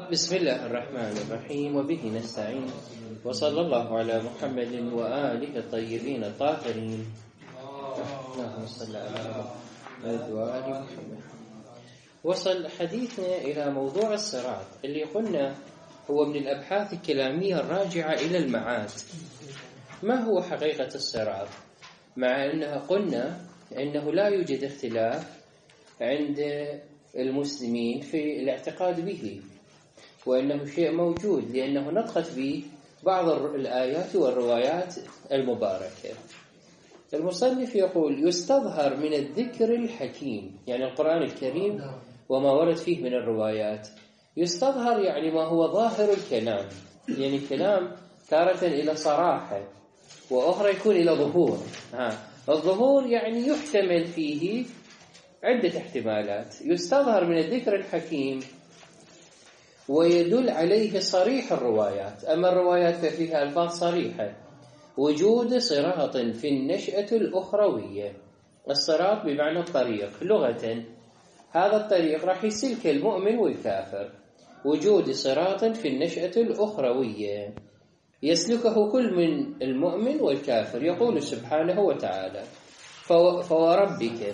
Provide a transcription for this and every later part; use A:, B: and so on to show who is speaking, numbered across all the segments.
A: بسم الله الرحمن الرحيم وبه نستعين وصلى الله على محمد وآله الطيبين الطاهرين. اللهم صل على محمد وآل محمد. وصل حديثنا إلى موضوع الصراط اللي قلنا هو من الأبحاث الكلامية الراجعة إلى المعاد. ما هو حقيقة الصراط؟ مع أنها قلنا أنه لا يوجد اختلاف عند المسلمين في الاعتقاد به، وأنه شيء موجود لأنه نطقت به بعض الآيات والروايات المباركة. المصنف يقول يستظهر من الذكر الحكيم، يعني القرآن الكريم وما ورد فيه من الروايات. يستظهر يعني ما هو ظاهر الكلام، يعني الكلام تارة إلى صراحة وأخرى يكون إلى ظهور. الظهور يعني يحتمل فيه عدة احتمالات. يستظهر من الذكر الحكيم ويدل عليه صريح الروايات. أما الروايات ففيها ألفاظ صريحة: وجود صراط في النشأة الأخروية. الصراط بمعنى الطريق لغة، هذا الطريق راح يسلك المؤمن والكافر. وجود صراط في النشأة الأخروية يسلكه كل من المؤمن والكافر. يقول سبحانه وتعالى: فوربك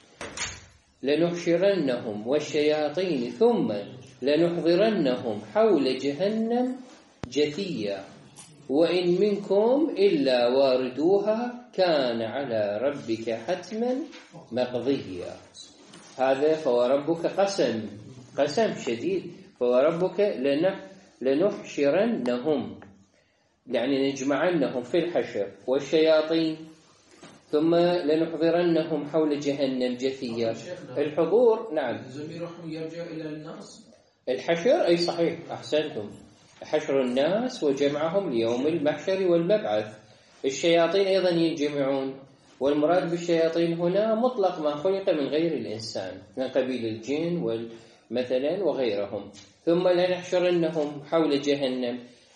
A: لنحشرنهم والشياطين ثم لنحضرنهم حول جهنم جثيا وإن منكم إلا واردوها كان على ربك حتما مقضيا. هذا فوربك قسم شديد. فوربك لنحشرنهم يعني نجمعنهم في الحشر، والشياطين ثم لنحضرنهم حول جهنم جثيا. الحضور نعم
B: ضميرهم يرجع إلى الناس.
A: الحشر أي صحيح، أحسنتم، حشر الناس وجمعهم ليوم المحشر والمبعث. الشياطين أيضا ينجمعون، والمراد بالشياطين هنا مطلق ما خلق من غير الإنسان من قبيل الجن مثلا وغيرهم. ثم لنحشرنهم حول جهنم.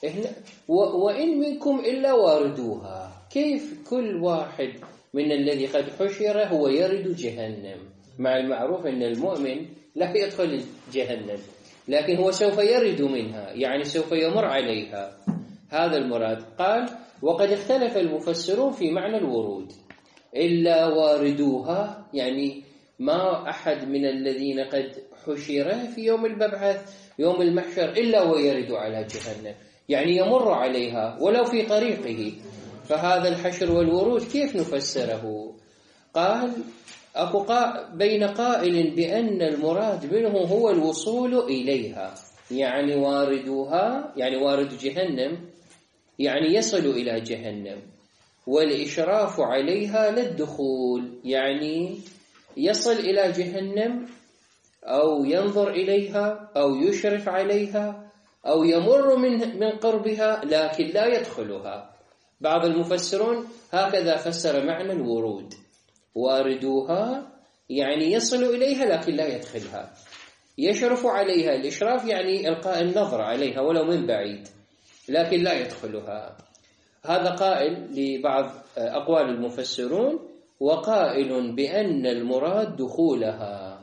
A: وإن منكم إلا واردوها. كيف كل واحد من الذي قد حشر هو يرد جهنم؟ مع المعروف أن المؤمن لا يدخل جهنم، لكن هو سوف يرد منها، يعني سوف يمر عليها. هذا المراد. قال: وقد اختلف المفسرون في معنى الورود. إلا واردوها يعني ما أحد من الذين قد حشر في يوم المبعث يوم المحشر إلا ويرد على جهنم، يعني يمر عليها ولو في طريقه. فهذا الحشر والورود كيف نفسره؟ قال: أكو بين قائل بأن المراد منه هو الوصول إليها، يعني واردوها يعني وارد جهنم يعني يصل إلى جهنم، والإشراف عليها للدخول يعني يصل إلى جهنم أو ينظر إليها أو يشرف عليها أو يمر من قربها لكن لا يدخلها. بعض المفسرون هكذا فسر معنى الورود: واردوها يعني يصل إليها لكن لا يدخلها. يشرف عليها، الإشراف يعني إلقاء النظر عليها ولو من بعيد لكن لا يدخلها. هذا قائل لبعض أقوال المفسرون. وقائل بأن المراد دخولها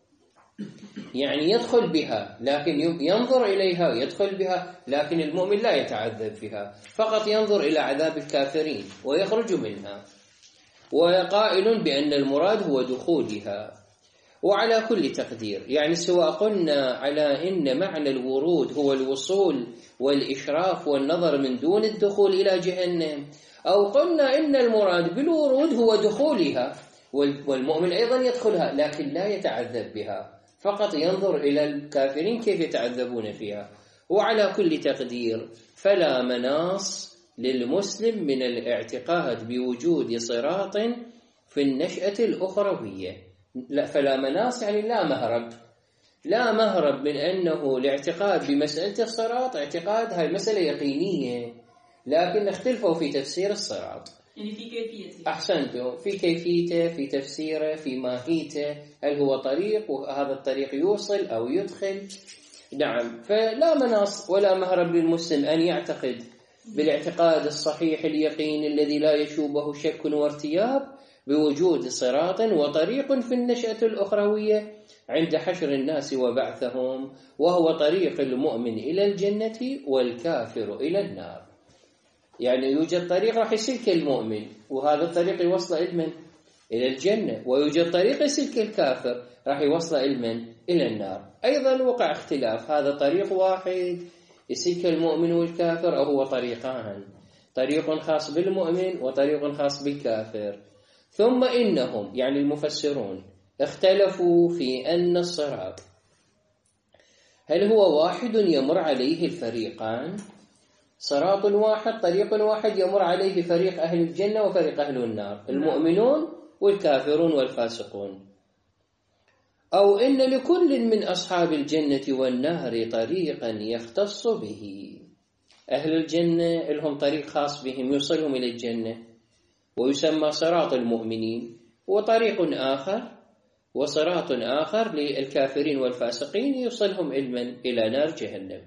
A: يعني يدخل بها لكن ينظر إليها ويدخل بها، لكن المؤمن لا يتعذب فيها، فقط ينظر إلى عذاب الكافرين ويخرج منها. وقائل بأن المراد هو دخولها. وعلى كل تقدير يعني سواء قلنا على إن معنى الورود هو الوصول والإشراف والنظر من دون الدخول إلى جهنم، أو قلنا إن المراد بالورود هو دخولها والمؤمن أيضا يدخلها لكن لا يتعذب بها، فقط ينظر إلى الكافرين كيف يتعذبون فيها. وعلى كل تقدير فلا مناص للمسلم من الاعتقاد بوجود صراط في النشأة الأخروية. لا، فلا مناص يعني لا مهرب من أنه الاعتقاد بمسألة الصراط اعتقاد هاي مسألة يقينية، لكن اختلفوا في تفسير الصراط.
B: يعني في كيفيته.
A: أحسنتم، في كيفيته، في تفسيره، في ماهيته، هل هو طريق وهذا الطريق يوصل أو يدخل. نعم، فلا مناص ولا مهرب للمسلم أن يعتقد بالاعتقاد الصحيح اليقين الذي لا يشوبه شك وارتياب بوجود صراط وطريق في النشأة الأخروية عند حشر الناس وبعثهم، وهو طريق المؤمن إلى الجنة والكافر إلى النار. يعني يوجد طريق راح يسلك المؤمن، وهذا الطريق يوصل إلى الجنة، ويوجد طريق يسلك الكافر راح يوصل إلى النار. أيضا وقع اختلاف، هذا طريق واحد يسلك المؤمن والكافر أو هو طريقان، طريق خاص بالمؤمن وطريق خاص بالكافر. ثم إنهم يعني المفسرون اختلفوا في أن الصراط هل هو واحد يمر عليه الفريقان، صراط واحد طريق واحد يمر عليه فريق أهل الجنة وفريق أهل النار، المؤمنون والكافرون والفاسقون، أو إن لكل من أصحاب الجنة والنار طريقا يختص به. أهل الجنة لهم طريق خاص بهم يوصلهم إلى الجنة ويسمى صراط المؤمنين، وطريق آخر وصراط آخر للكافرين والفاسقين يوصلهم إلى نار جهنم.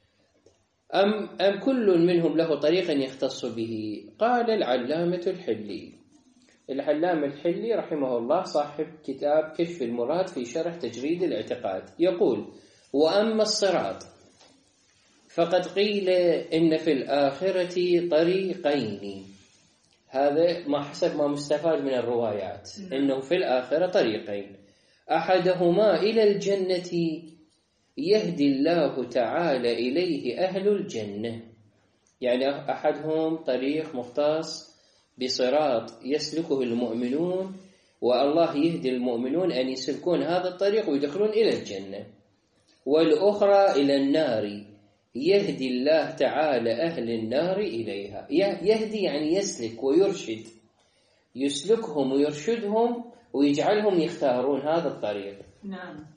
A: أم كل منهم له طريقا يختص به؟ قال العلامة الحلي، العلامة الحلي رحمه الله صاحب كتاب كشف المراد في شرح تجريد الاعتقاد، يقول: وأما الصراط فقد قيل إن في الآخرة طريقين. هذا ما حسب ما مستفاد من الروايات، إنه في الآخرة طريقين، أحدهما إلى الجنة يهدي الله تعالى إليه أهل الجنة، يعني أحدهم طريق مختص بصراط يسلكه المؤمنون، والله يهدي المؤمنون أن يسلكون هذا الطريق ويدخلون إلى الجنة. والأخرى إلى النار يهدي الله تعالى أهل النار إليها. يهدي يعني يسلك ويرشد، يسلكهم ويرشدهم ويجعلهم يختارون هذا الطريق.
B: نعم.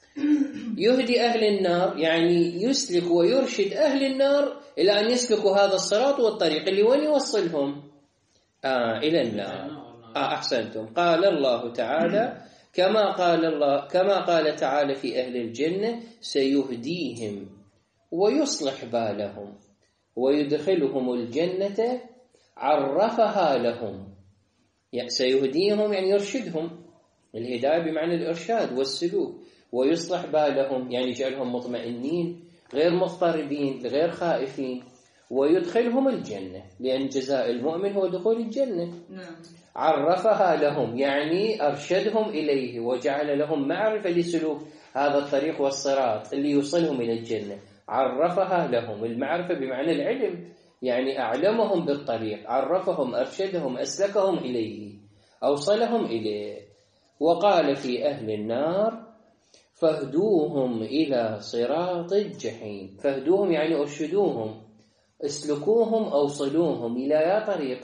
A: يهدي أهل النار يعني يسلك ويرشد أهل النار إلى أن يسلكوا هذا الصراط والطريق اللي وين يوصلهم؟ إلى النار. أحسنتم. قال الله تعالى كما قال تعالى في أهل الجنة: سيهديهم ويصلح بالهم ويدخلهم الجنة عرفها لهم. يعني سيهديهم يعني يرشدهم، الهداية بمعنى الإرشاد والسلوك، ويصلح بالهم يعني يجعلهم مطمئنين غير مضطربين غير خائفين، ويدخلهم الجنة لأن جزاء المؤمن هو دخول الجنة. عرفها لهم يعني أرشدهم إليه وجعل لهم معرفة لسلوك هذا الطريق والصراط اللي يوصلهم إلى الجنة. عرفها لهم، المعرفة بمعنى العلم، يعني أعلمهم بالطريق، عرفهم أرشدهم أسلكهم إليه أوصلهم إليه. وقال في أهل النار: فاهدوهم إلى صراط الجحيم. فاهدوهم يعني أرشدوهم، اسلكوهم أوصلوهم إلى يا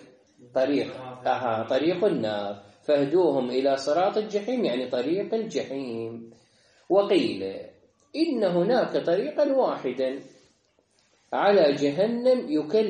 A: طريق النار. فاهدوهم إلى صراط الجحيم يعني طريق الجحيم. وقيل إن هناك طريقا واحدا على جهنم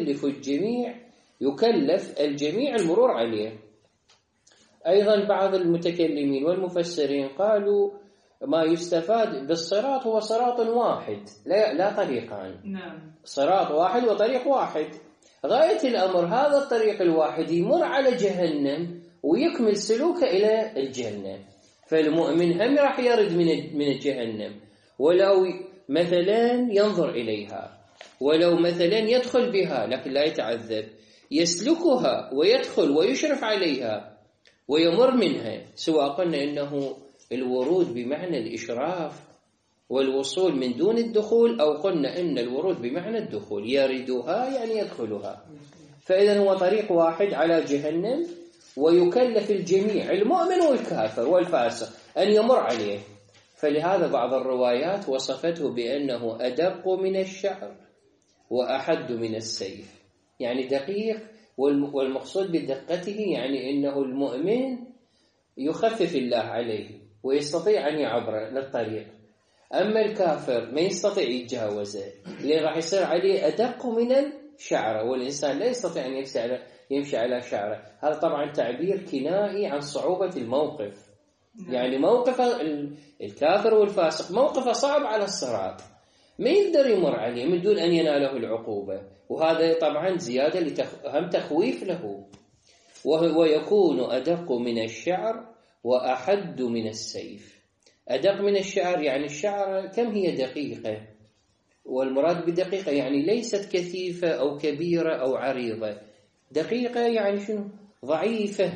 A: يكلف الجميع المرور عليه. أيضا بعض المتكلمين والمفسرين قالوا ما يستفاد بالصراط هو صراط واحد لا طريقان.
B: نعم.
A: صراط واحد وطريق واحد. غاية الأمر هذا الطريق الواحد يمر على جهنم ويكمل سلوكه إلى الجنة. فالمؤمن هم راح يرد من جهنم، ولو مثلا ينظر إليها، ولو مثلا يدخل بها لكن لا يتعذب، يسلكها ويدخل ويشرف عليها ويمر منها، سواء قلنا إنه الورود بمعنى الإشراف والوصول من دون الدخول، أو قلنا إن الورود بمعنى الدخول، يردها يعني يدخلها. فإذا هو طريق واحد على جهنم، ويكلف الجميع المؤمن والكافر والفاسق أن يمر عليه. فلهذا بعض الروايات وصفته بأنه أدق من الشعر وأحد من السيف، يعني دقيق، والمقصود بدقته يعني إنه المؤمن يخفف الله عليه ويستطيع أن يعبر للطريق، أما الكافر ما يستطيع يتجاوزه لأن راح يصير عليه أدق من الشعر، والإنسان لا يستطيع أن يمشي على شعره. هذا طبعا تعبير كنائي عن صعوبة الموقف. يعني موقف الكافر والفاسق موقفه صعب على الصراط، ما يقدر يمر عليه من دون أن يناله العقوبة، وهذا طبعا زيادة هم تخويف له. ويكون أدق من الشعر وأحد من السيف. أدق من الشعر يعني الشعر كم هي دقيقة، والمراد بدقيقة يعني ليست كثيفة أو كبيرة أو عريضة، دقيقة يعني شنو؟ ضعيفة،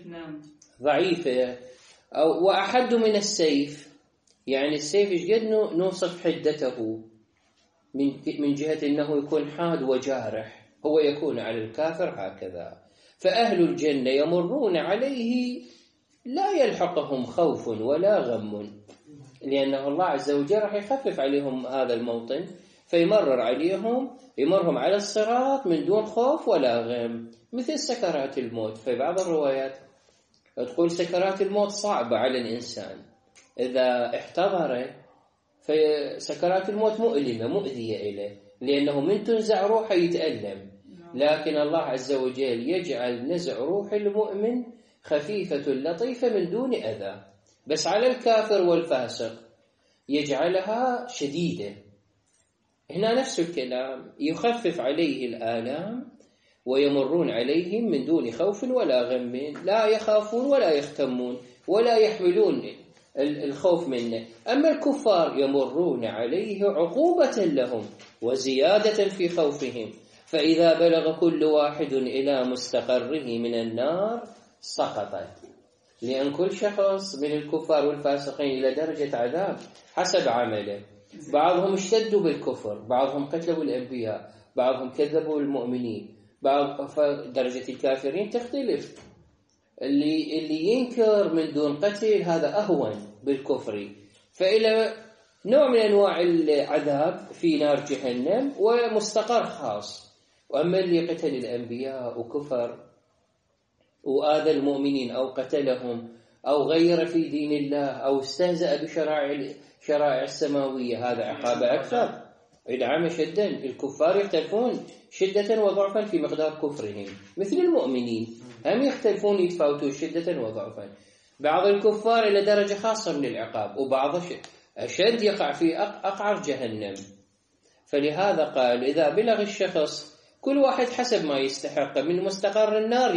A: ضعيفة. وأحد من السيف يعني السيف إيش قد نوصف حدته من جهة أنه يكون حاد وجارح، هو يكون على الكافر هكذا. فأهل الجنة يمرون عليه لا يلحقهم خوف ولا غم، لأنه الله عز وجل راح يخفف عليهم هذا الموطن، فيمرر عليهم، يمرهم على الصراط من دون خوف ولا غم، مثل سكرات الموت. في بعض الروايات تقول سكرات الموت صعبة على الإنسان إذا احتضر، فسكرات الموت مؤلمة مؤذية إليه، لأنه من تنزع روحه يتألم، لكن الله عز وجل يجعل نزع روح المؤمن خفيفة لطيفة من دون أذى. بس على الكافر والفاسق يجعلها شديدة. هنا نفس الكلام، يخفف عليه الآلام ويمرون عليهم من دون خوف ولا غم، لا يخافون ولا يختمون ولا يحملون الخوف منه. أما الكفار يمرون عليه عقوبة لهم وزيادة في خوفهم، فإذا بلغ كل واحد إلى مستقره من النار سقط. لأن كل شخص من الكفار والفاسقين إلى درجة عذاب حسب عمله، بعضهم اشتدوا بالكفر، بعضهم قتلوا الأنبياء، بعضهم كذبوا المؤمنين، درجة الكافرين تختلف. اللي ينكر من دون قتل هذا أهون بالكفر، فإلى نوع من أنواع العذاب في نار جهنم ومستقر خاص. وأما اللي قتل الأنبياء وكفر وآذى المؤمنين أو قتلهم أو غير في دين الله أو استهزأ بشرائع السماوية، هذا عقاب أكثر، إدعام شدا. الكفار يختلفون شدة وضعفا في مقدار كفرهم، مثل المؤمنين هم يختلفون يتفاوتون شدة وضعفا. بعض الكفار إلى درجة خاصة من العقاب، وبعض أشد يقع في أقعر جهنم. فلهذا قال إذا بلغ الشخص كل واحد حسب ما يستحق من مستقر النار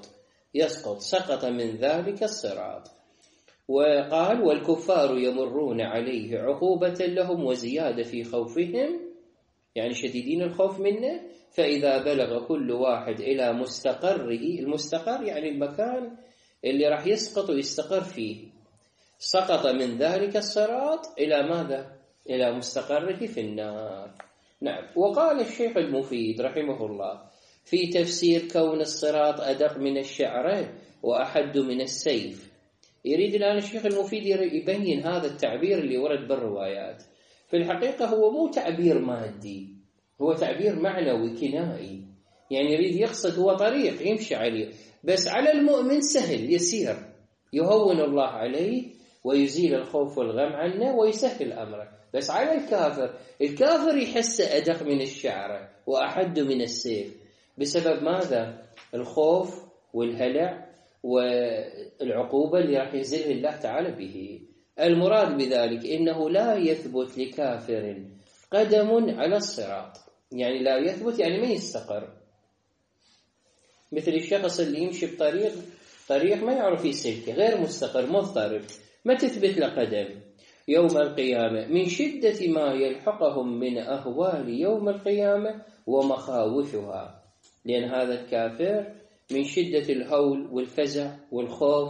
A: سقط من ذلك الصراط. وقال والكفار يمرون عليه عقوبة لهم وزيادة في خوفهم، يعني شديدين الخوف منه. فإذا بلغ كل واحد إلى مستقره، المستقر يعني المكان اللي راح يسقط ويستقر فيه، سقط من ذلك الصراط إلى ماذا؟ إلى مستقره في النار. نعم. وقال الشيخ المفيد رحمه الله في تفسير كون الصراط أدق من الشعرة وأحد من السيف، يريد الآن الشيخ المفيد يبين هذا التعبير اللي ورد بالروايات. في الحقيقة هو مو تعبير مادي، هو تعبير معنوي كنائي، يعني يريد يقصد هو طريق يمشي عليه، بس على المؤمن سهل يسير، يهون الله عليه ويزيل الخوف والغم عنه ويسهل أمره. بس على الكافر يحس أدق من الشعرة وأحد من السيف، بسبب ماذا؟ الخوف والهلع والعقوبة اللي راح ينزله الله تعالى به. المراد بذلك إنه لا يثبت لكافر قدم على الصراط، يعني لا يثبت يعني ما يستقر، مثل الشخص اللي يمشي بطريق ما يعرف يسلكه، غير مستقر مضطرب، ما تثبت له قدم يوم القيامة من شدة ما يلحقهم من أهوال يوم القيامة ومخاوفها. لأن هذا الكافر من شدة الهول والفزع والخوف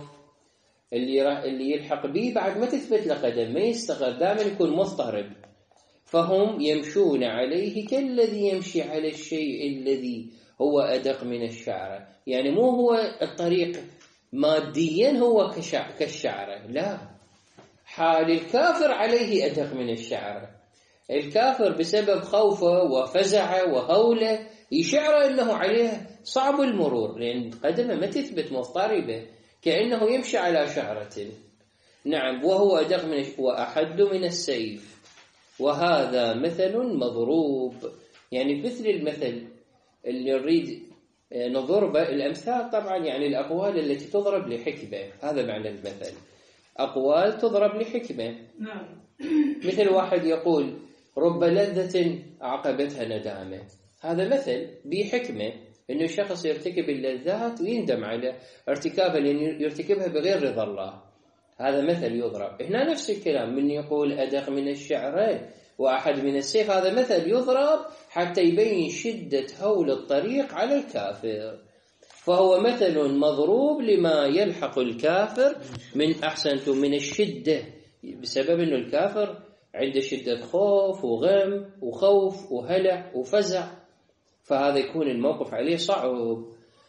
A: اللي يلحق به بعد ما تثبت له قدم، ما يستقر، دائما يكون مضطرب. فهم يمشون عليه كالذي يمشي على الشيء الذي هو أدق من الشعرة، يعني مو هو الطريق ماديا هو كالشعرة، لا، حال الكافر عليه أدق من الشعرة. الكافر بسبب خوفه وفزعه وهوله يشعر أنه عليه صعب المرور، لأن قدمه ما تثبت مضطربة كأنه يمشي على شعرة. نعم. وهو أدق من وأحد من السيف، وهذا مثل مضروب، يعني مثل المثل اللي نريد نضرب. الأمثال طبعا يعني الأقوال التي تضرب لحكمة، هذا معنى المثل، أقوال تضرب لحكمة.
B: نعم.
A: مثل واحد يقول رب لذة عقبتها ندامة، هذا مثل بحكمة، إنه الشخص يرتكب اللذات ويندم على ارتكابها لأنه يرتكبها بغير رضا الله. هذا مثل يضرب. هنا نفس الكلام، من يقول أدق من الشعر وأحد من السيف، هذا مثل يضرب حتى يبين شدة هول الطريق على الكافر. فهو مثل مضروب لما يلحق الكافر من أحسنتم من الشدة، بسبب أنه الكافر عنده شدة خوف وغم وخوف وهلع وفزع، فهذا يكون الموقف عليه صعب.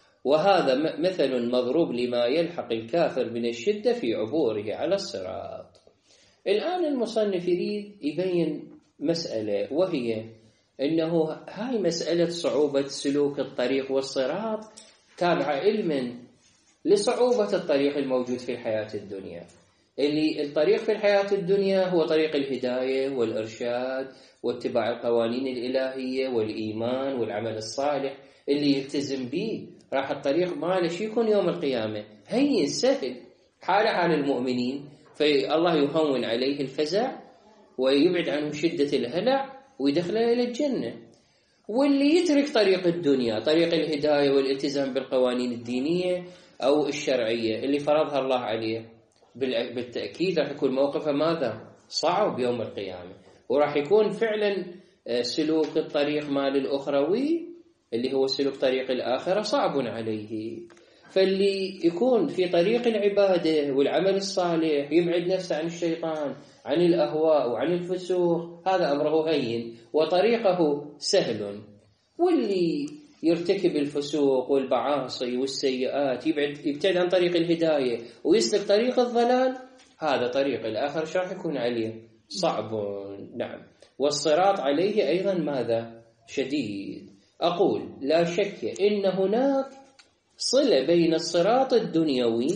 A: وهذا مثل مضروب لما يلحق الكافر من الشدة في عبوره على الصراط. الآن المصنف يريد يبين مسألة، وهي أنه هاي مسألة صعوبة سلوك الطريق والصراط تابعة علما لصعوبة الطريق الموجود في الحياة الدنيا. اللي الطريق في الحياة الدنيا هو طريق الهداية والإرشاد واتباع القوانين الإلهية والإيمان والعمل الصالح، اللي يلتزم به راح الطريق ماله شي يكون يوم القيامة هين سهل، حال المؤمنين، فالله يهون عليه الفزع ويبعد عنه شدة الهلع ويدخله إلى الجنة. واللي يترك طريق الدنيا، طريق الهداية والالتزام بالقوانين الدينية أو الشرعية اللي فرضها الله عليه، بالتأكيد راح يكون موقفه ماذا؟ صعب يوم القيامة، وراح يكون فعلا سلوك الطريق مال الأخروي اللي هو سلوك طريق الآخرة صعب عليه. فاللي يكون في طريق العبادة والعمل الصالح يبعد نفسه عن الشيطان، عن الأهواء وعن الفسوق، هذا أمره هين وطريقه سهل. واللي يرتكب الفسوق والمعاصي والسيئات يبتعد عن طريق الهداية ويسلك طريق الضلال، هذا طريق الآخر شرح يكون عليه صعب. نعم، والصراط عليه أيضا ماذا؟ شديد. أقول لا شك إن هناك صلة بين الصراط الدنيوي،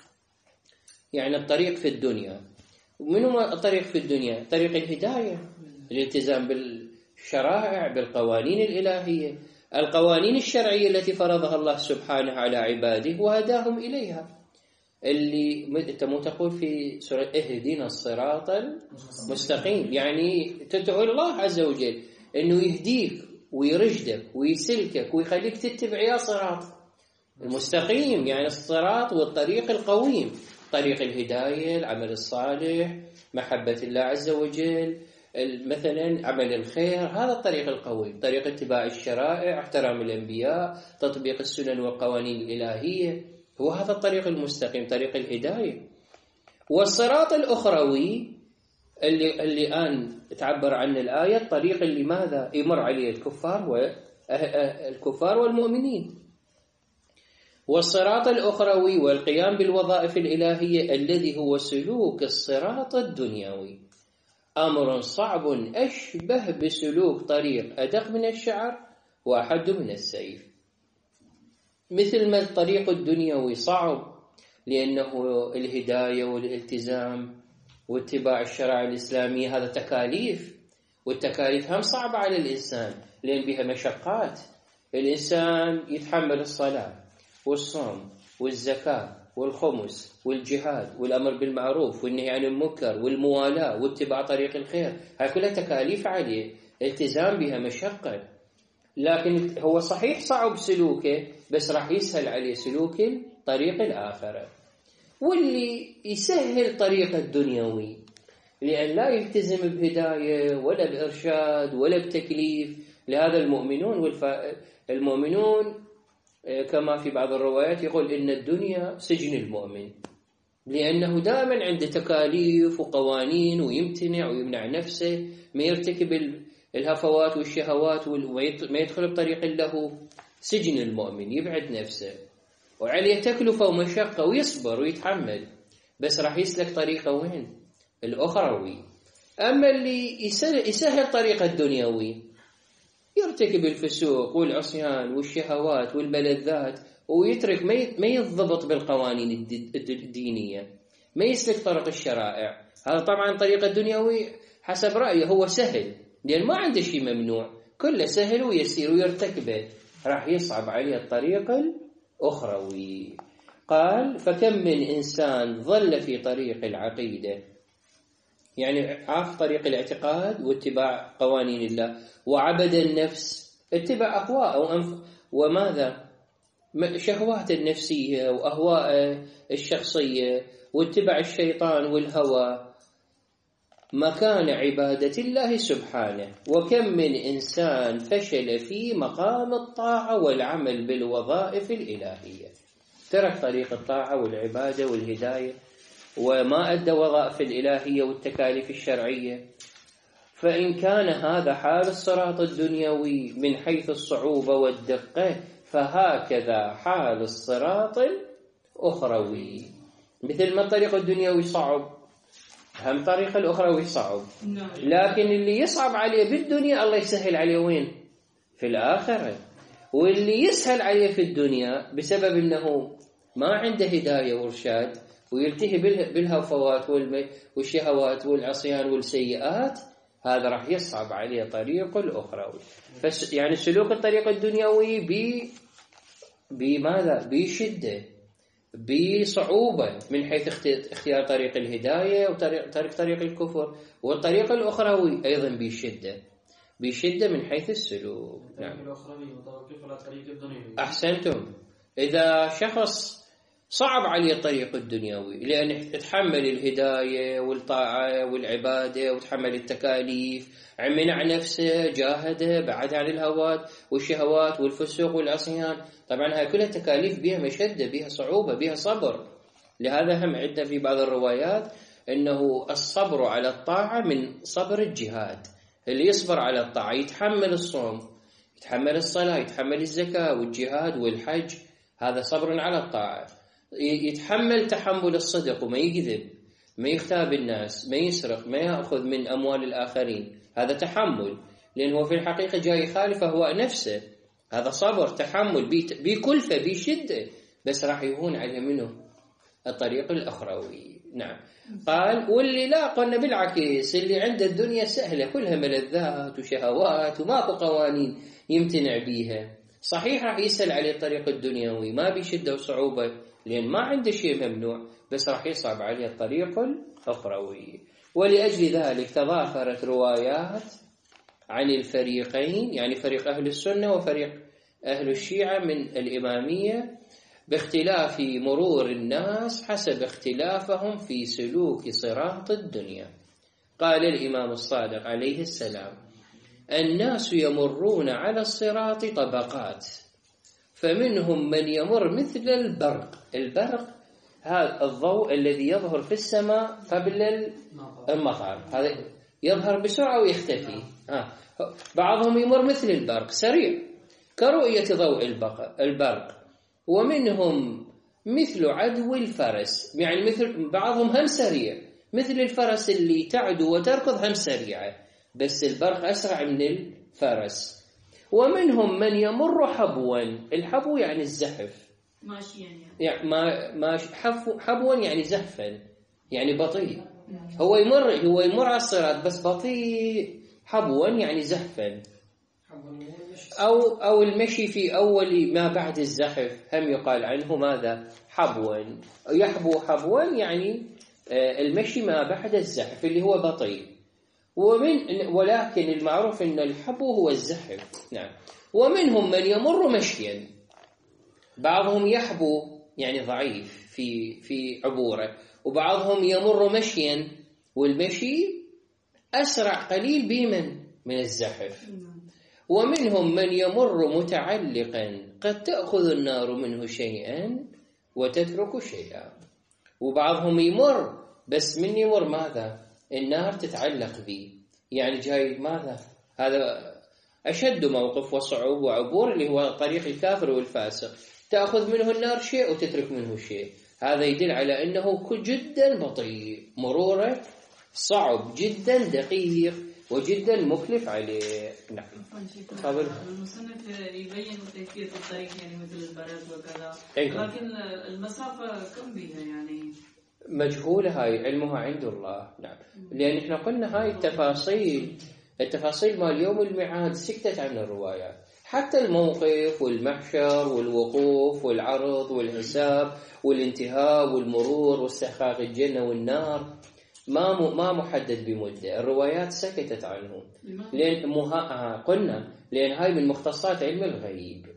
A: يعني الطريق في الدنيا. ومن هو الطريق في الدنيا؟ طريق الهداية، الالتزام بالشرائع بالقوانين الإلهية، القوانين الشرعية التي فرضها الله سبحانه على عباده وهداهم إليها، اللي أنت مو تقول في سورة اهدنا الصراط المستقيم، يعني تدعو الله عز وجل أنه يهديك ويرشدك ويسلكك ويخليك تتبع يا صراط المستقيم، يعني الصراط والطريق القويم، طريق الهداية، العمل الصالح، محبة الله عز وجل، مثلا عمل الخير، هذا الطريق القويم، طريق اتباع الشرائع، احترام الأنبياء، تطبيق السنن والقوانين الإلهية، هو هذا الطريق المستقيم، طريق الهداية. والصراط الأخروي اللي الآن تعبر عنه الآية، الطريق اللي ماذا يمر عليه الكفار والمؤمنين. والصراط الأخروي والقيام بالوظائف الإلهية الذي هو سلوك الصراط الدنيوي أمر صعب أشبه بسلوك طريق أدق من الشعر وأحد من السيف. مثل ما الطريق الدنيوي صعب لأنه الهداية والالتزام واتباع الشرائع الإسلامية هذا تكاليف، والتكاليف هم صعبة على الإنسان لأن بها مشقات. الإنسان يتحمل الصلاة والصوم والزكاة والخمس والجهاد والأمر بالمعروف والنهي عن المنكر والموالاة واتباع طريق الخير، هاي كلها تكاليف عليه، التزام بها مشقة. لكن هو صحيح صعب سلوكه، بس راح يسهل عليه سلوك طريق الآخرة. واللي يسهل طريق الدنيوي لأن لا يلتزم بهداية ولا بإرشاد ولا بتكليف، لهذا المؤمنون كما في بعض الروايات يقول إن الدنيا سجن المؤمن، لأنه دائما عنده تكاليف وقوانين ويمتنع ويمنع نفسه، ما يرتكب الهفوات والشهوات وما يدخل بطريق له. سجن المؤمن يبعد نفسه وعليه تكلفة ومشقة ويصبر ويتحمل، بس راح يسلك طريقه وين؟ الأخروي. أما اللي يسهل طريق الدنيوي يرتكب الفسوق والعصيان والشهوات والملذات ويترك، ما يضبط بالقوانين الدينية، ما يسلك طرق الشرائع. هذا طبعا طريق الدنيوي حسب رأيه هو سهل، لأن ما عنده شيء ممنوع، كله سهل ويسير ويرتكبه، راح يصعب عليه الطريق الأخروي. قال فكم من إنسان ظل في طريق العقيدة، يعني عاف طريق الاعتقاد واتباع قوانين الله، وعبد النفس، اتبع أهواء وماذا شهواته النفسية وأهواءه الشخصية واتباع الشيطان والهوى مكان عبادة الله سبحانه. وكم من إنسان فشل في مقام الطاعة والعمل بالوظائف الإلهية، ترك طريق الطاعة والعبادة والهداية وما أدى وظائف الإلهية والتكاليف الشرعية. فإن كان هذا حال الصراط الدنيوي من حيث الصعوبة والدقة، فهكذا حال الصراط الأخروي. مثل ما الطريق الدنيوي صعب، هم طريق الأخروي صعب، لكن اللي يصعب عليه بالدنيا الله يسهل عليه وين؟ في الآخرة. واللي يسهل عليه في الدنيا بسبب أنه ما عنده هداية وإرشاد ويلتهي بالهفوات والشهوات والعصيان والسيئات، هذا راح يصعب عليه طريق الأخروي. يعني سلوك الطريق الدنيوي بماذا؟ بشدة، بصعوبة من حيث اختيار طريق الهداية وطريق الكفر، والطريق الأخروي أيضا بشدة من حيث السلوك. نعم. أحسنتم. إذا شخص صعب عليه الطريق الدنيوي لأنه يتحمل الهداية والطاعة والعبادة وتحمل التكاليف، منع نفسه، جاهده، بعد عن الهوات والشهوات والفسوق والعصيان، طبعا هاي كلها تكاليف بها مشدة، بها صعوبة، بها صبر. لهذا هم عندنا في بعض الروايات أنه الصبر على الطاعة من صبر الجهاد. اللي يصبر على الطاعة يتحمل الصوم، يتحمل الصلاة، يتحمل الزكاة والجهاد والحج، هذا صبر على الطاعة. يتحمل تحمل الصدق وما يكذب، ما يختاب الناس، ما يسرق، ما يأخذ من أموال الآخرين، هذا تحمل، لأنه في الحقيقة جاي يخالف أهواء نفسه. هذا صبر، تحمل، بكلفة، بشدة، بس راح يهون عليه منه الطريق الأخروي. نعم. قال واللي لا، قلنا بالعكس، اللي عنده الدنيا سهلة كلها ملذات وشهوات وماكو قوانين يمتنع بيها، صحيح راح يسهل عليه الطريق الدنيوي، ما بشدة وصعوبة لأن ما عنده شيء ممنوع، بس راح يصعب عليه الطريق الأخروي. ولأجل ذلك تضافرت روايات عن الفريقين، يعني فريق أهل السنة وفريق أهل الشيعة من الإمامية، باختلاف مرور الناس حسب اختلافهم في سلوك صراط الدنيا. قال الإمام الصادق عليه السلام: الناس يمرون على الصراط طبقات، فمنهم من يمر مثل البرق هذا الضوء الذي يظهر في السماء قبل المطر، هذا يظهر بسرعة ويختفي. بعضهم يمر مثل البرق سريع كرؤية ضوء البرق، ومنهم مثل عدو الفرس، يعني مثل بعضهم هم سريع مثل الفرس اللي تعدو وتركض، هم سريعة بس البرق أسرع من الفرس. ومنهم من يمر حبوا، الحبو يعني الزحف،
B: ماشيا
A: يعني حبوا يعني زحفا، يعني بطيء. هو يمر على الصراط بس بطيء، حبوا يعني زحفا، أو المشي في أول ما بعد الزحف هم يقال عنه ماذا؟ حبوا. يحبو حبوا يعني المشي ما بعد الزحف اللي هو بطيء. ولكن المعروف أن الحبو هو الزحف. نعم. ومنهم من يمر مشيا، بعضهم يحبو يعني ضعيف في عبوره، وبعضهم يمر مشيا والمشي أسرع قليل من الزحف. ومنهم من يمر متعلقا، قد تأخذ النار منه شيئا وتترك شيئا. وبعضهم يمر بس من يمر ماذا؟ النار تتعلق به، يعني جاي ماذا؟ هذا أشد موقف وصعوب وعبور، اللي هو طريق الكافر والفاسق، تأخذ منه النار شيء وتترك منه شيء. هذا يدل على أنه جدا بطيء، مروره صعب جدا، دقيق وجدا مكلف عليه. نعم.
B: المصنف يبين كيفية الطريق يعني مثل البرد وكذا، لكن المسافة كم بها يعني
A: مجهولة، هاي علمها عند الله. نعم. لأن احنا قلنا هاي التفاصيل مال يوم الميعاد سكتت عن الروايات، حتى الموقف والمحشر والوقوف والعرض والحساب والانتهاء والمرور واستحقاق الجنة والنار ما محدد بمدة، الروايات سكتت عنه. لأن قلنا لأن هاي من مختصات علم الغيب،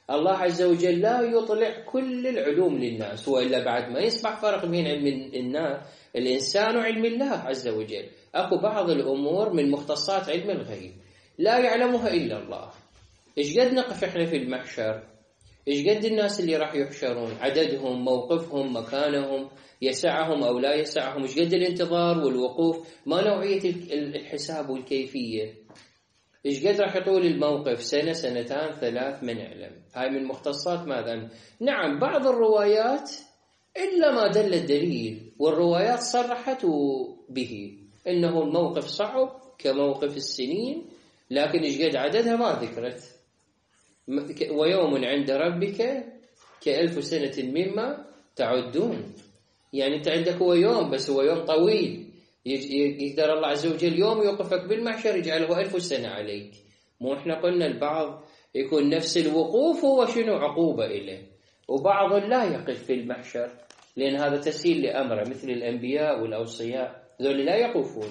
A: الله عز وجل لا يطلع كل العلوم للناس، وإلا بعد ما يصبح فرق بين علم الإنسان وعلم الله عز وجل. أكو بعض الأمور من مختصات علم الغيب لا يعلمها إلا الله. إيش قد نقف إحنا في المحشر؟ إيش قد الناس اللي راح يحشرون؟ عددهم، موقفهم، مكانهم، يسعهم أو لا يسعهم؟ إيش قد الانتظار والوقوف؟ ما نوعية الحساب والكيفية؟ إيش قد راح يطول الموقف؟ سنة، سنتان، 3؟ ما نعلم. هاي من مختصات ماذا؟ نعم بعض الروايات إلا ما دل الدليل، والروايات صرحت به إنه الموقف صعب كموقف السنين، لكن إيش قد عددها ما ذكرت. ويوم عند ربك ك1000 سنة مما تعدون. يعني أنت عندك هو يوم، بس هو يوم طويل، يقدر الله عز وجل يوم يوقفك بالمحشر يجعله 1000 سنة عليك. مو إحنا قلنا البعض يكون نفس الوقوف هو شنو عقوبة إليه، وبعض لا يقف في المحشر لأن هذا تسهيل لأمره، مثل الأنبياء والأوصياء ذول لا يقفون،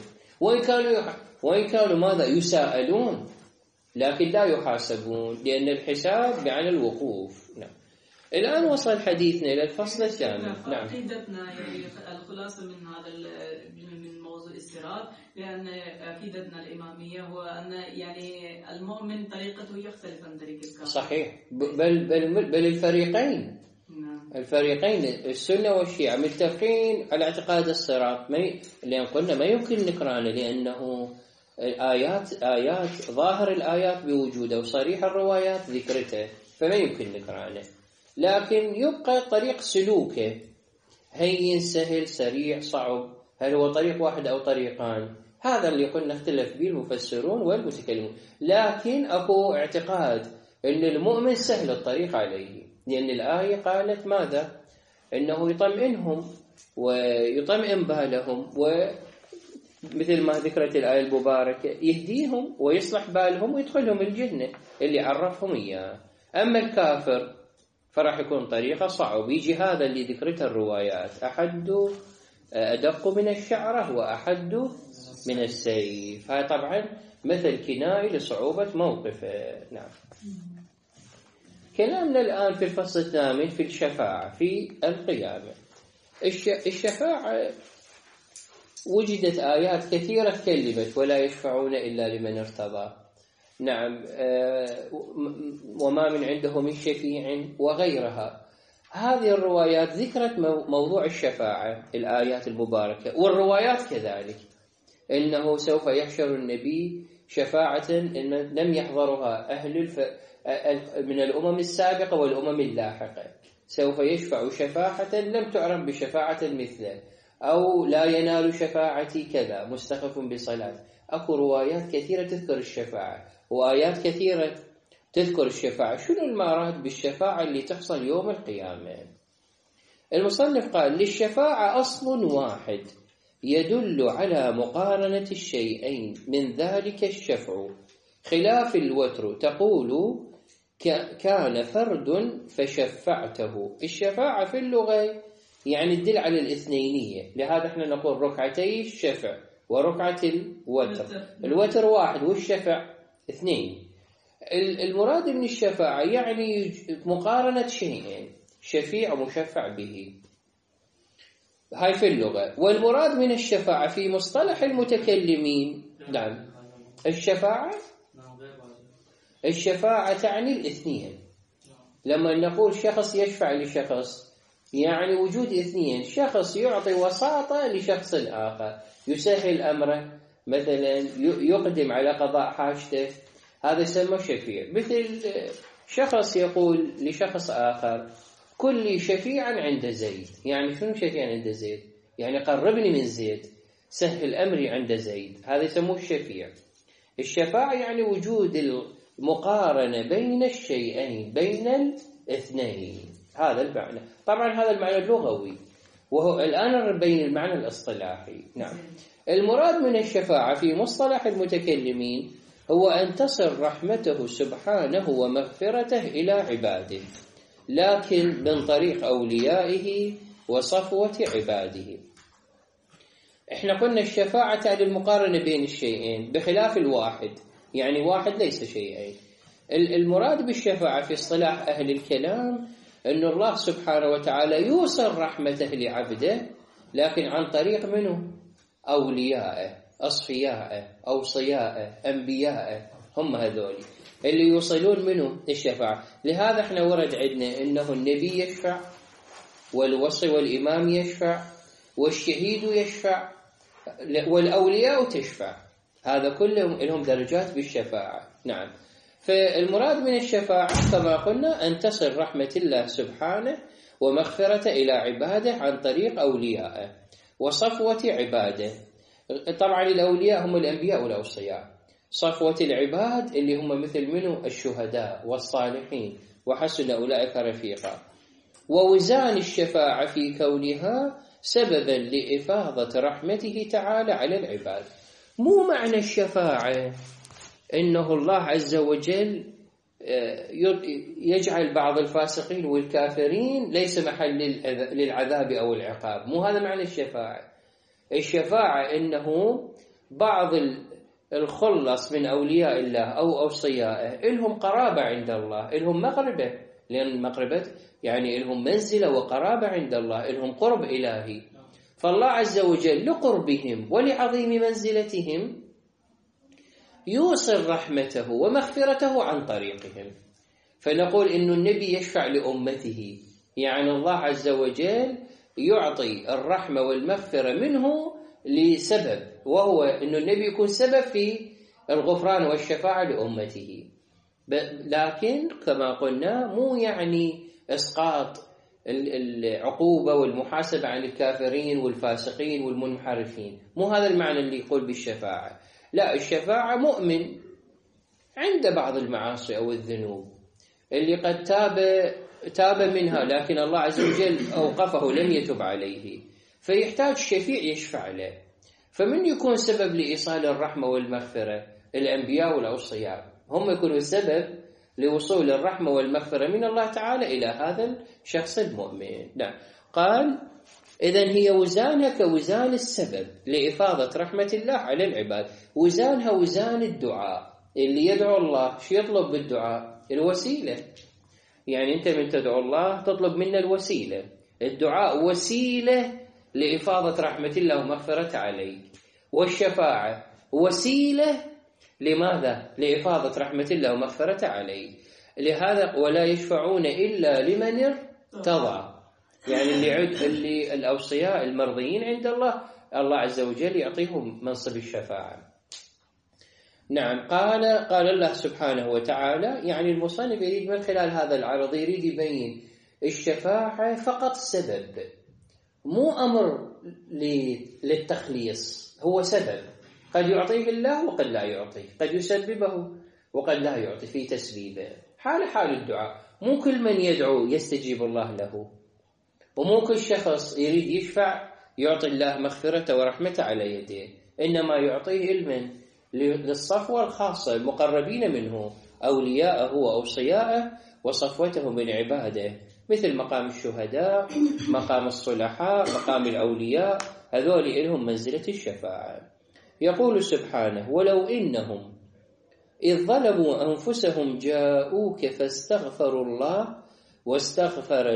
A: وإن كانوا ماذا يساءلون، لكن لا يحاسبون، لأن الحساب يعني الوقوف. نعم. الآن وصل حديثنا إلى الفصل الثاني. نعم.
B: عقيدتنا يعني الخلاصة من هذا من موضوع الصراط، لأن عقيدتنا الإمامية هو أن يعني المؤمن طريقته يختلف عن طريق الكافر.
A: صحيح. بل الفريقين.
B: نعم.
A: الفريقين السنة والشيعة متفقين على اعتقاد الصراط. لأن قلنا ما يمكن نكرانه، لأنه آيات ظاهر الآيات بوجوده وصريح الروايات ذكرته، فما يمكن نكرانه. لكن يبقى طريق سلوكه هين، سهل، سريع، صعب. هل هو طريق واحد أو طريقان؟ هذا اللي قلنا اختلف به المفسرون والمتكلمون. لكن أكو اعتقاد أن المؤمن سهل الطريق عليه، لأن الآية قالت ماذا؟ إنه يطمئنهم ويطمئن بالهم، ومثل ما ذكرت الآية المباركة يهديهم ويصلح بالهم ويدخلهم الجنة اللي عرفهم إياه. أما الكافر فراح يكون طريقة صعب. يجي هذا اللي ذكرته الروايات، أحد أدق من الشعرة وأحد من السيف. هاي طبعا مثل كناية لصعوبة موقفه. نعم. كلامنا الآن في الفصل الثامن في الشفاعة في القيامة. الشفاعة وجدت آيات كثيرة تكلمت ولا يشفعون إلا لمن ارتضى. نعم. وما من عنده من شفيع وغيرها. هذه الروايات ذكرت موضوع الشفاعة، الآيات المباركة، والروايات كذلك إنه سوف يحشر النبي شفاعة إن لم يحضرها أهل من الأمم السابقة والأمم اللاحقة. سوف يشفع شفاعة لم تعرف بشفاعة مثله، أو لا ينال شفاعتي كذا، مستخف بصلاة. أكو روايات كثيرة تذكر الشفاعة وآيات كثيرة تذكر الشفاعة. شنو المراد بالشفاعة اللي تحصل يوم القيامة؟ المصنف قال: للشفاعة أصل واحد يدل على مقارنة الشيئين، من ذلك الشفع، خلاف الوتر تقول كان فرد فشفعته. الشفاعة في اللغة يعني تدل على الاثنينية، لهذا احنا نقول ركعتي الشفع وركعة الوتر. الوتر واحد والشفع اثنين. المراد من الشفاعة يعني مقارنة شيئين، شفيع ومشفع به. هاي في اللغة. والمراد من الشفاعة في مصطلح المتكلمين، نعم، الشفاعة تعني الاثنين. لما نقول شخص يشفع لشخص يعني وجود اثنين، شخص يعطي وساطة لشخص آخر، يسهل أمره، مثلا يقدم على قضاء حاجته، هذا يسمى شفيع. مثل شخص يقول لشخص آخر: كن لي شفيعا عند زيد. يعني شنو شفيعا عند زيد؟ يعني قربني من زيد، سهل أمري عند زيد، هذا يسموه الشفيع. الشفاعة يعني وجود المقارنة بين الشيئين، بين الاثنين، هذا المعنى. طبعا هذا المعنى اللغوي، وهو الآن بين المعنى الاصطلاحي. نعم. المراد من الشفاعة في مصطلح المتكلمين هو أن تصل رحمته سبحانه ومغفرته إلى عباده، لكن من طريق أوليائه وصفوة عباده. احنا قلنا الشفاعة تعني المقارنة بين الشيئين بخلاف الواحد، يعني واحد ليس شيئين. المراد بالشفاعة في اصطلاح أهل الكلام أن الله سبحانه وتعالى يوصل رحمته لعبده، لكن عن طريق منه؟ أوليائه، أصفيائه، أوصيائه، أنبيائه، هم هذول اللي يوصلون منه الشفاعة. لهذا احنا ورد عندنا أنه النبي يشفع، والوصي والإمام يشفع، والشهيد يشفع، والأولياء تشفع. هذا كلهم لهم درجات بالشفاعة. نعم. فالمراد من الشفاعة كما قلنا أن تصل رحمة الله سبحانه ومغفرته إلى عباده عن طريق أوليائه وصفوة عباده. طبعا الأولياء هم الأنبياء والأوصياء، صفوة العباد اللي هم مثل منه الشهداء والصالحين، وحسن أولئك رفيقا. ووزان الشفاعة في كونها سببا لإفاضة رحمته تعالى على العباد. مو معنى الشفاعة إنه الله عز وجل يجعل بعض الفاسقين والكافرين ليس محل للعذاب أو العقاب، مو هذا معنى الشفاعة. الشفاعة إنه بعض الخلص من أولياء الله أو أوصيائه إلهم قرابة عند الله، إلهم مقربة، لأن مقربة يعني إلهم منزلة وقرابة عند الله، إلهم قرب إلهي. فالله عز وجل لقربهم ولعظيم منزلتهم يوصل رحمته ومغفرته عن طريقهم. فنقول إن النبي يشفع لأمته، يعني الله عز وجل يعطي الرحمة والمغفرة منه لسبب، وهو أن النبي يكون سبب في الغفران والشفاعة لأمته. لكن كما قلنا مو يعني إسقاط العقوبة والمحاسبة عن الكافرين والفاسقين والمنحرفين، مو هذا المعنى اللي يقول بالشفاعة. لا، الشفاعة مؤمن عند بعض المعاصي أو الذنوب اللي قد تاب منها، لكن الله عز وجل أوقفه لم يتب عليه، فيحتاج شفيع يشفع له. فمن يكون سبب لإيصال الرحمة والمغفرة؟ الأنبياء والأوصياء هم يكونوا سبب لوصول الرحمة والمغفرة من الله تعالى إلى هذا الشخص المؤمن. نعم. قال إذن هي وزانها كوزان السبب لإفاضة رحمة الله على العباد. وزانها وزان الدعاء، اللي يدعو الله شو يطلب بالدعاء؟ الوسيلة. يعني أنت من تدعو الله تطلب منه الوسيلة. الدعاء وسيلة لإفاضة رحمة الله ومغفرة عليك، والشفاعة وسيلة لماذا؟ لإفاضة رحمة الله ومغفرة عليك. لهذا ولا يشفعون إلا لمن ارتضى، يعني اللي الأوصياء المرضيين عند الله، الله عز وجل يعطيهم منصب الشفاعة. نعم. قال الله سبحانه وتعالى، يعني المصنف يريد من خلال هذا العرض يريد يبين الشفاعة فقط سبب، مو أمر للتخليص، هو سبب قد يعطيه الله وقد لا يعطيه، قد يسببه وقد لا يعطي في تسبيبه، حال الدعاء. مو كل من يدعو يستجيب الله له، ومو كل شخص يريد يشفع يعطي الله مغفرة ورحمة على يديه، إنما يعطيه علما للصفوة الخاصة المقربين منه، أولياءه وأوصياءه وصفوته من عباده، مثل مقام الشهداء، مقام الصلحاء، مقام الأولياء، هذول لهم منزلة الشفاعة. يقول سبحانه: ولو إنهم إذ ظلموا أنفسهم جاءوك فاستغفروا الله واستغفر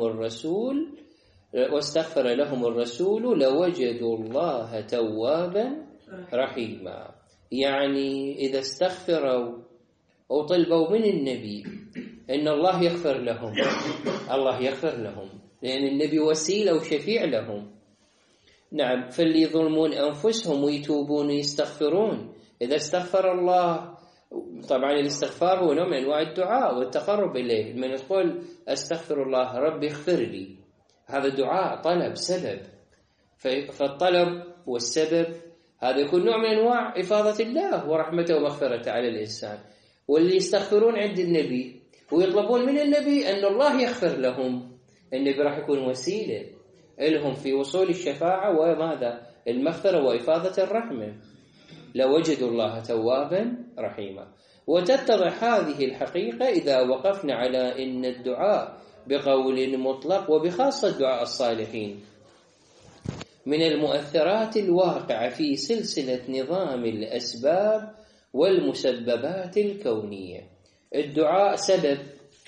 A: لهم الرسول لوجدوا الله توابا رحيما. يعني إذا استغفروا أو طلبوا من النبي إن الله يغفر لهم، الله يغفر لهم، لأن النبي وسيلة وشفيع لهم. نعم. فاللي يظلمون أنفسهم ويتوبون ويستغفرون، إذا استغفر الله، طبعا الاستغفار هو نوع من أنواع الدعاء والتقرب إليه. من يقول أستغفر الله ربي اغفر لي، هذا دعاء، طلب، سبب. فالطلب والسبب هذا يكون نوع من أنواع إفاضة الله ورحمته ومغفرته على الإنسان. واللي يستغفرون عند النبي ويطلبون من النبي أن الله يغفر لهم، النبي راح يكون وسيلة لهم في وصول الشفاعة وماذا؟ المغفرة وإفاضة الرحمة. لوجدوا الله توابا رحيما. وتتضح هذه الحقيقة إذا وقفنا على إن الدعاء بقول مطلق، وبخاصة دعاء الصالحين، من المؤثرات الواقعة في سلسلة نظام الأسباب والمسببات الكونية. الدعاء سبب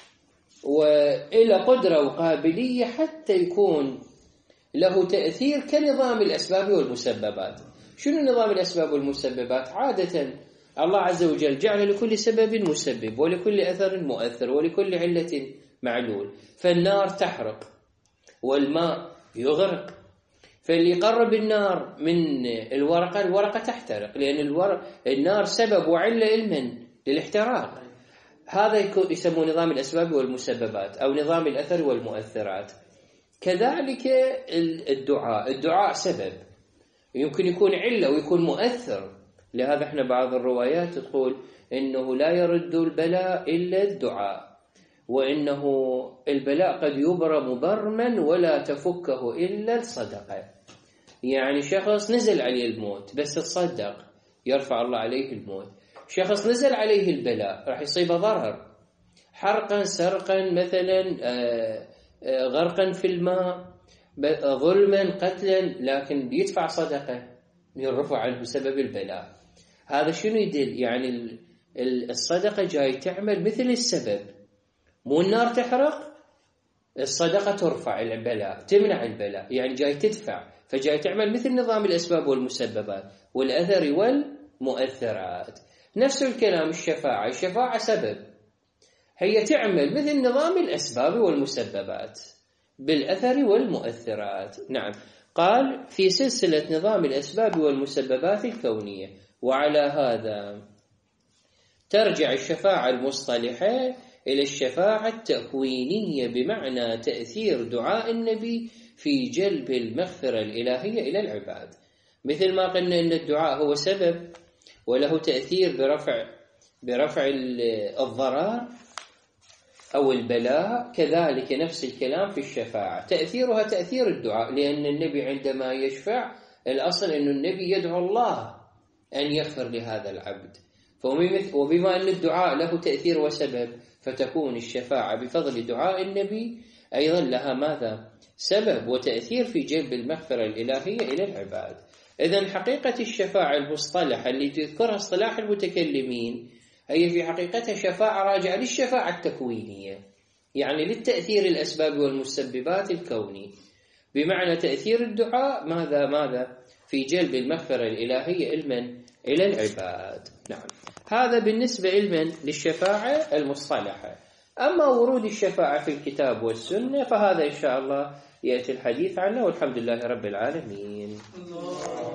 A: وإلى قدرة وقابلية حتى يكون له تأثير كنظام الأسباب والمسببات. شنو نظام الأسباب والمسببات؟ عادة الله عز وجل جعل لكل سبب مسبب ولكل أثر مؤثر ولكل علة معلول. فالنار تحرق والماء يغرق، فاللي يقرب النار من الورقة تحترق، لأن النار سبب وعلة للاحتراق. هذا يسمونه نظام الأسباب والمسببات أو نظام الأثر والمؤثرات. كذلك الدعاء سبب يمكن يكون علة ويكون مؤثر. لهذا احنا بعض الروايات تقول إنه لا يرد البلاء إلا الدعاء، وإنه البلاء قد يبرم برما ولا تفكه إلا الصدقة. يعني شخص نزل عليه الموت بس تصدق يرفع الله عليه الموت. شخص نزل عليه البلاء راح يصيبه ضرر، حرقا سرقا مثلا، غرقا في الماء، ظلما قتلا، لكن يدفع صدقة يرفع عنه بسبب البلاء. هذا شنو يدل؟ يعني الصدقة جاي تعمل مثل السبب، مو النار تحرق، الصدقة ترفع البلاء تمنع البلاء، يعني جاي تدفع، فجاي تعمل مثل نظام الأسباب والمسببات والأثر والمؤثرات. نفس الكلام الشفاعة سبب، هي تعمل مثل نظام الأسباب والمسببات بالأثر والمؤثرات. نعم، قال في سلسلة نظام الأسباب والمسببات الكونية. وعلى هذا ترجع الشفاعة المصطلحة إلى الشفاعة التكوينية، بمعنى تأثير دعاء النبي في جلب المغفرة الإلهية إلى العباد. مثل ما قلنا أن الدعاء هو سبب وله تأثير برفع الضرر أو البلاء، كذلك نفس الكلام في الشفاعة، تأثيرها تأثير الدعاء، لأن النبي عندما يشفع الأصل أن النبي يدعو الله أن يغفر لهذا العبد. وبما أن الدعاء له تأثير وسبب، فتكون الشفاعة بفضل دعاء النبي أيضا لها ماذا؟ سبب وتأثير في جلب المغفرة الإلهية إلى العباد. إذن حقيقة الشفاعة المصطلحة اللي تذكرها اصطلاح المتكلمين هي في حقيقتها شفاعة راجعة للشفاعة التكوينية، يعني للتأثير الأسباب والمسببات الكوني، بمعنى تأثير الدعاء ماذا في جلب المغفرة الإلهية إلى العباد. نعم، هذا بالنسبة للشفاعة المصطلحة. أما ورود الشفاعة في الكتاب والسنة فهذا إن شاء الله يأتي الحديث عنه، والحمد لله رب العالمين.